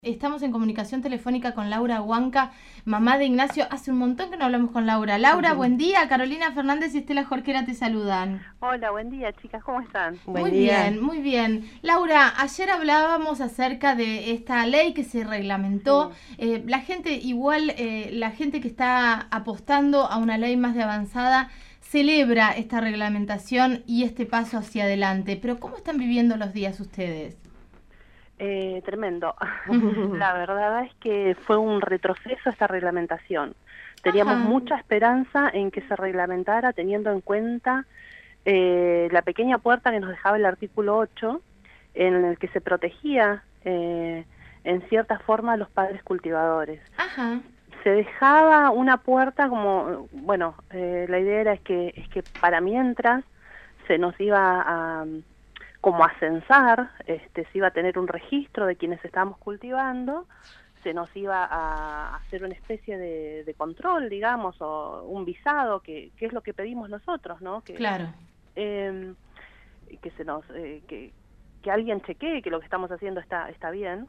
Estamos en comunicación telefónica con Laura Huanca, mamá de Ignacio. Hace un montón que no hablamos con Laura. Laura, buen día. Carolina Fernández y Estela Jorquera te saludan. Hola, buen día, chicas, ¿cómo están? Muy bien, muy bien. Laura, ayer hablábamos acerca de esta ley que se reglamentó. Sí. La gente, la gente que está apostando a una ley más de avanzada, celebra esta reglamentación y este paso hacia adelante. Pero ¿cómo están viviendo los días ustedes? Tremendo. La verdad es que fue un retroceso esta reglamentación. Teníamos Ajá. mucha esperanza en que se reglamentara teniendo en cuenta la pequeña puerta que nos dejaba el artículo 8, en el que se protegía en cierta forma a los padres cultivadores. Ajá. Se dejaba una puerta como, bueno, la idea era es que para mientras se nos iba a como a censar, se iba a tener un registro de quienes estábamos cultivando, se nos iba a hacer una especie de control, digamos, o un visado, que es lo que pedimos nosotros, ¿no? Claro. Que se nos que alguien chequee que lo que estamos haciendo está bien,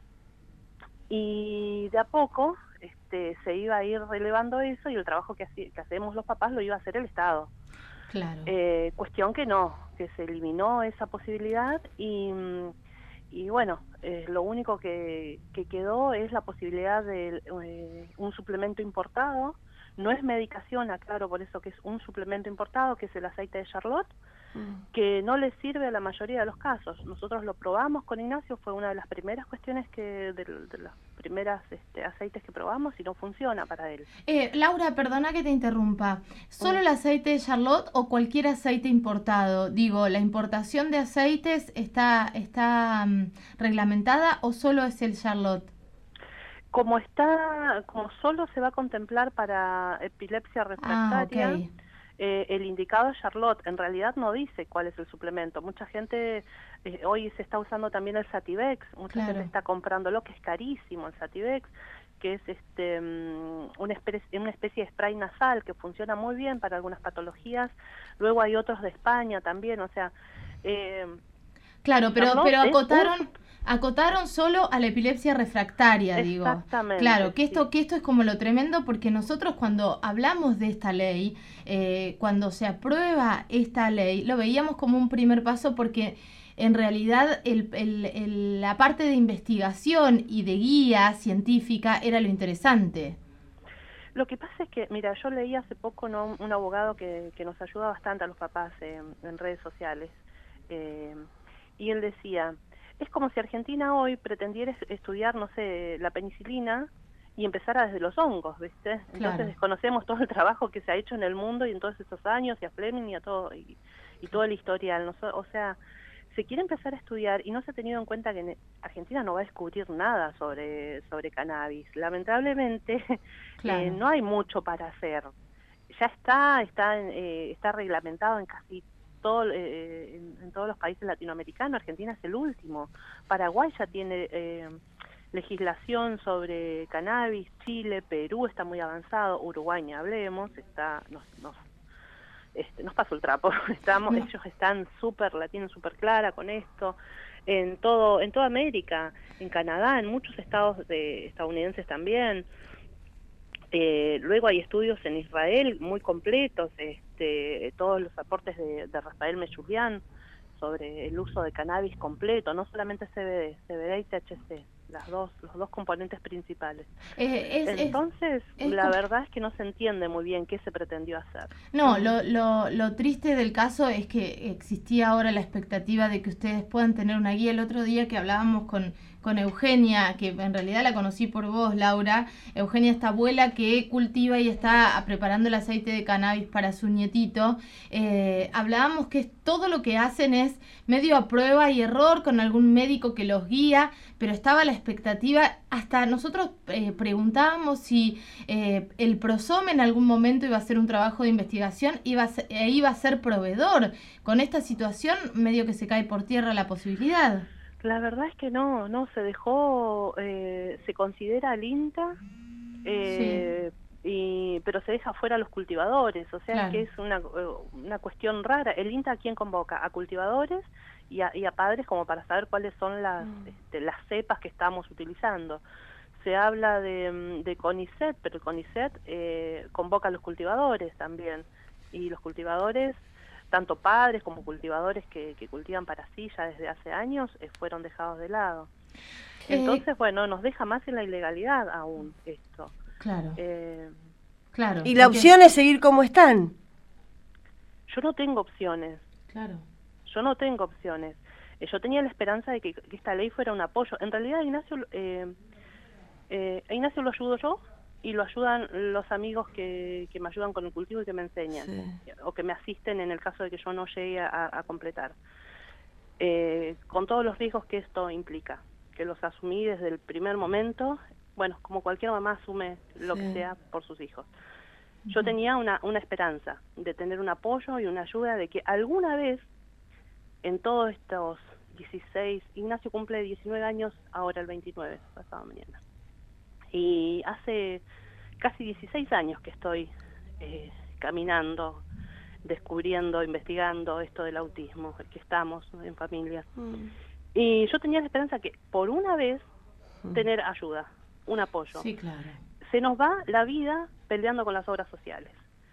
y de a poco se iba a ir relevando eso, y el trabajo que hacemos los papás lo iba a hacer el Estado. Claro. Cuestión que se eliminó esa posibilidad, y bueno, lo único que quedó es la posibilidad de un suplemento importado. No es medicación, aclaro por eso que es un suplemento importado, que es el aceite de Charlotte, que no le sirve a la mayoría de los casos. Nosotros lo probamos con Ignacio, fue una de las primeras cuestiones de las primeras aceites que probamos, y no funciona para él. Laura, perdona que te interrumpa. ¿Solo el aceite de Charlotte o cualquier aceite importado? Digo, ¿la importación de aceites está reglamentada o solo es el Charlotte? Como solo se va a contemplar para epilepsia refractaria, Ok. el indicado es Charlotte. En realidad no dice cuál es el suplemento. Mucha gente, hoy se está usando también el Sativex, mucha Claro. gente está comprándolo, que es carísimo el Sativex, que es una especie de spray nasal que funciona muy bien para algunas patologías. Luego hay otros de España también, o sea... Claro, pero Charlotte es acotaron solo a la epilepsia refractaria, digo. Exactamente, Claro, que sí. esto es como lo tremendo, porque nosotros cuando hablamos de esta ley, cuando se aprueba esta ley, lo veíamos como un primer paso, porque en realidad la parte de investigación y de guía científica era lo interesante. Lo que pasa es que, mira, yo leí hace poco, ¿no?, un abogado que nos ayuda bastante a los papás en redes sociales, y él decía, es como si Argentina hoy pretendiera estudiar, no sé, la penicilina, y empezara desde los hongos, ¿viste? Entonces Claro. desconocemos todo el trabajo que se ha hecho en el mundo y en todos esos años, y a Fleming y a todo, y todo el historial, ¿no? O sea, se quiere empezar a estudiar, y no se ha tenido en cuenta que Argentina no va a descubrir nada sobre cannabis. Lamentablemente, Claro. no hay mucho para hacer. Ya está reglamentado en casi en todos los países latinoamericanos. Argentina es el último. Paraguay ya tiene legislación sobre cannabis, Chile, Perú está muy avanzado, Uruguay ni hablemos, nos pasó el trapo. No. Ellos están la tienen súper clara con esto. En toda América, en Canadá, en muchos estados estadounidenses también. Luego hay estudios en Israel muy completos, todos los aportes de Rafael Mechoulian sobre el uso de cannabis completo, no solamente CBD y THC, los dos componentes principales. Entonces, la verdad es que no se entiende muy bien qué se pretendió hacer. No, lo triste del caso es que existía ahora la expectativa de que ustedes puedan tener una guía. El otro día que hablábamos con Eugenia, que en realidad la conocí por vos, Laura. Eugenia, esta abuela que cultiva y está preparando el aceite de cannabis para su nietito. Hablábamos que todo lo que hacen es medio a prueba y error con algún médico que los guía, pero estaba la expectativa, hasta nosotros preguntábamos si el PROSOM en algún momento iba a hacer un trabajo de investigación, iba a ser proveedor. Con esta situación medio que se cae por tierra la posibilidad. La verdad es que no se dejó, se considera al INTA, Sí. pero se deja fuera a los cultivadores, o sea, Claro. que es una cuestión rara. El INTA, ¿a quién convoca? A cultivadores y a padres, como para saber cuáles son las cepas que estamos utilizando. Se habla de CONICET, pero el CONICET convoca a los cultivadores también, y los cultivadores, tanto padres como cultivadores que cultivan para sí ya desde hace años, fueron dejados de lado. Entonces, bueno, nos deja más en la ilegalidad aún esto. Claro. Eh, Claro. Y la opción es seguir como están. Yo no tengo opciones. Claro. Yo no tengo opciones. Yo tenía la esperanza de que esta ley fuera un apoyo. En realidad, a Ignacio lo ayudo yo y lo ayudan los amigos que me ayudan con el cultivo y que me enseñan, o que me asisten en el caso de que yo no llegue a completar. Con todos los riesgos que esto implica, que los asumí desde el primer momento, bueno, como cualquier mamá asume lo que sea por sus hijos. Yo tenía una esperanza de tener un apoyo y una ayuda, de que alguna vez, en todos estos 16, Ignacio cumple 19 años ahora el 29, pasado mañana. Y hace casi 16 años que estoy caminando, descubriendo, investigando esto del autismo, que estamos en familia. Y yo tenía la esperanza que por una vez tener ayuda, un apoyo. Sí, claro. Se nos va la vida peleando con las obras sociales,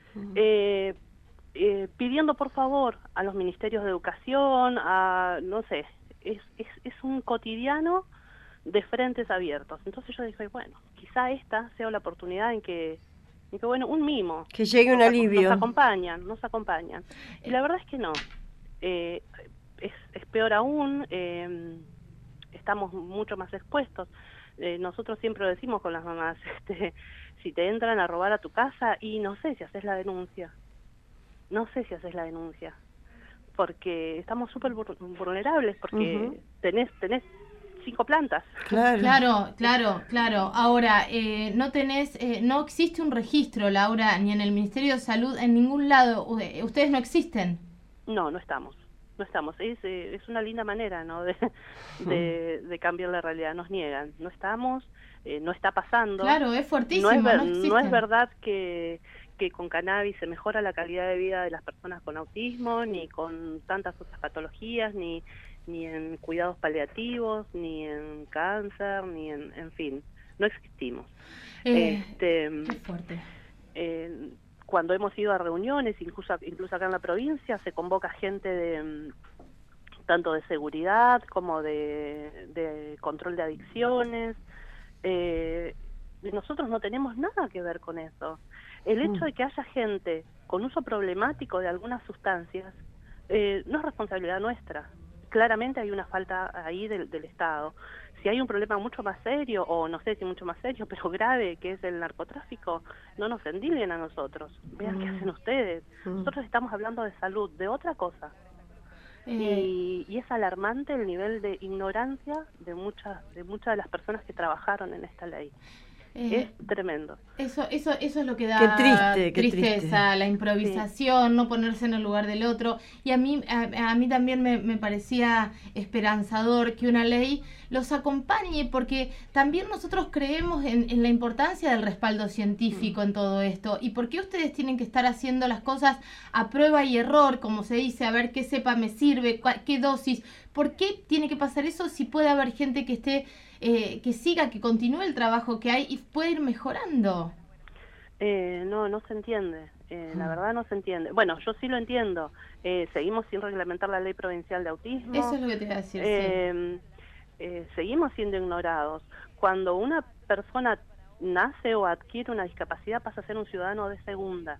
pidiendo por favor a los ministerios de educación, no sé, es un cotidiano de frentes abiertos. Entonces yo dije, bueno, quizá esta sea la oportunidad en que bueno, un mimo. Que llegue un alivio. Nos acompañan. Y la verdad es que no. Es peor aún, estamos mucho más expuestos. Nosotros siempre lo decimos con las mamás, si te entran a robar a tu casa, y no sé si haces la denuncia. Porque estamos súper vulnerables, porque tenés 5 plantas. Claro. Ahora, no existe un registro, Laura, ni en el Ministerio de Salud, en ningún lado. ¿Ustedes no existen? No estamos. Es una linda manera, ¿no? de cambiar la realidad. Nos niegan. No estamos, no está pasando. Claro, es fuertísimo. No es verdad que con cannabis se mejora la calidad de vida de las personas con autismo, ni con tantas otras patologías, ni en cuidados paliativos, ni en cáncer, ni en fin, no existimos. Qué fuerte. Cuando hemos ido a reuniones, incluso acá en la provincia, se convoca gente tanto de seguridad como de control de adicciones. Nosotros no tenemos nada que ver con eso. El hecho de que haya gente con uso problemático de algunas sustancias no es responsabilidad nuestra. Claramente hay una falta ahí del Estado. Si hay un problema mucho más serio, o no sé si mucho más serio, pero grave, que es el narcotráfico, no nos endilguen a nosotros. Vean qué hacen ustedes. Nosotros estamos hablando de salud, de otra cosa. Y es alarmante el nivel de ignorancia de muchas de las personas que trabajaron en esta ley. Es tremendo. Eso es lo que da qué tristeza, la improvisación, no ponerse en el lugar del otro. Y a mí también me parecía esperanzador que una ley los acompañe, porque también nosotros creemos en la importancia del respaldo científico en todo esto. ¿Y por qué ustedes tienen que estar haciendo las cosas a prueba y error, como se dice, a ver qué cepa me sirve, qué dosis? ¿Por qué tiene que pasar eso si puede haber gente que esté que siga, que continúe el trabajo que hay y puede ir mejorando? No se entiende, la verdad no se entiende. Bueno, yo sí lo entiendo. Seguimos sin reglamentar la ley provincial de autismo. Eso es lo que te iba a decir, seguimos siendo ignorados. Cuando una persona nace o adquiere una discapacidad, pasa a ser un ciudadano de segunda.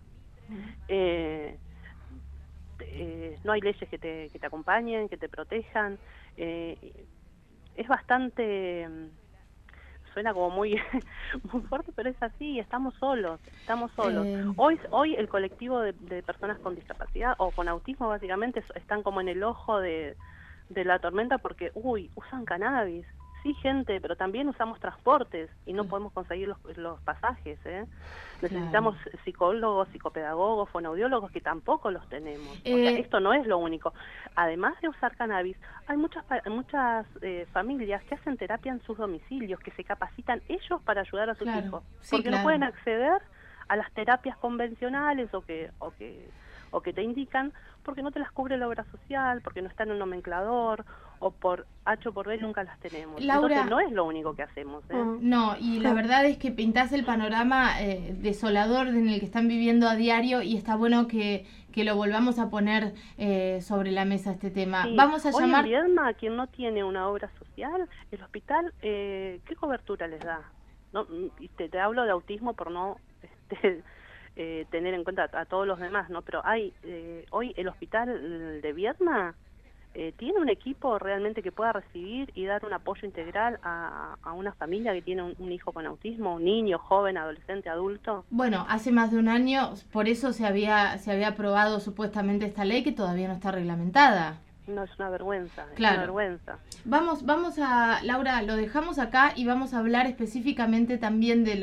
No hay leyes que te acompañen, que te protejan. Es bastante, suena como muy fuerte, pero es así, estamos solos. Hoy el colectivo de personas con discapacidad o con autismo básicamente están como en el ojo de la tormenta, porque usan cannabis. Sí, gente, pero también usamos transportes y no podemos conseguir los pasajes, Necesitamos psicólogos, psicopedagogos, fonoaudiólogos, que tampoco los tenemos. O sea, esto no es lo único. Además de usar cannabis, hay muchas familias que hacen terapia en sus domicilios, que se capacitan ellos para ayudar a sus hijos, porque no pueden acceder a las terapias convencionales o que te indican, porque no te las cubre la obra social, porque no está en un nomenclador, o por H o por B nunca las tenemos. Laura, entonces no es lo único que hacemos. No, y la verdad es que pintás el panorama desolador en el que están viviendo a diario, y está bueno que lo volvamos a poner sobre la mesa este tema. Sí. Vamos a Hoy llamar... en Viedma, quien no tiene una obra social, el hospital, ¿qué cobertura les da? No, te hablo de autismo por no tener en cuenta a todos los demás, ¿no? Pero hoy el hospital de Viedma tiene un equipo realmente que pueda recibir y dar un apoyo integral a una familia que tiene un hijo con autismo, un niño, joven, adolescente, adulto. Bueno, hace más de un año, por eso se había aprobado supuestamente esta ley que todavía no está reglamentada. No, es una vergüenza, claro. Es una vergüenza. Vamos a, Laura, lo dejamos acá y vamos a hablar específicamente también de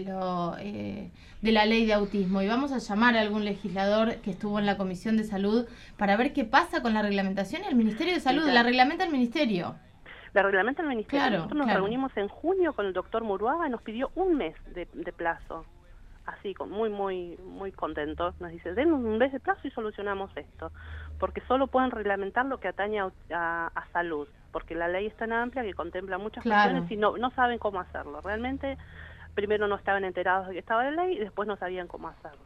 la ley de autismo, y vamos a llamar a algún legislador que estuvo en la Comisión de Salud para ver qué pasa con la reglamentación, y el Ministerio de Salud, la reglamenta el Ministerio. La reglamenta el Ministerio. Claro, nosotros nos reunimos en junio con el doctor Muruaga y nos pidió un mes de plazo. Así, muy contentos. Nos dice, den un mes de plazo y solucionamos esto. Porque solo pueden reglamentar lo que atañe a salud. Porque la ley es tan amplia que contempla muchas cuestiones y no saben cómo hacerlo. Realmente, primero no estaban enterados de que estaba la ley y después no sabían cómo hacerlo.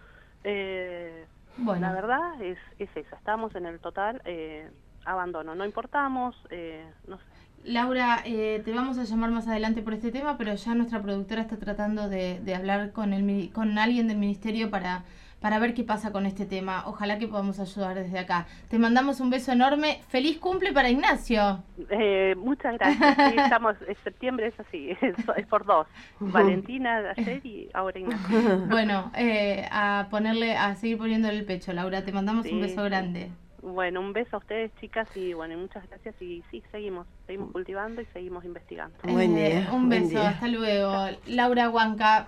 Bueno. La verdad es esa. Estamos en el total abandono. No importamos, no sé. Laura, te vamos a llamar más adelante por este tema, pero ya nuestra productora está tratando de hablar con alguien del ministerio para ver qué pasa con este tema. Ojalá que podamos ayudar desde acá. Te mandamos un beso enorme. ¡Feliz cumple para Ignacio! Muchas gracias. Sí, estamos, septiembre es así, es por 2. Valentina de ayer y ahora Ignacio. Bueno, a seguir poniéndole el pecho, Laura. Te mandamos un beso grande. Bueno, un beso a ustedes, chicas, y bueno, muchas gracias. Y sí, seguimos cultivando y seguimos investigando. Buen día. Un beso, buen día. hasta luego. Laura Huanca.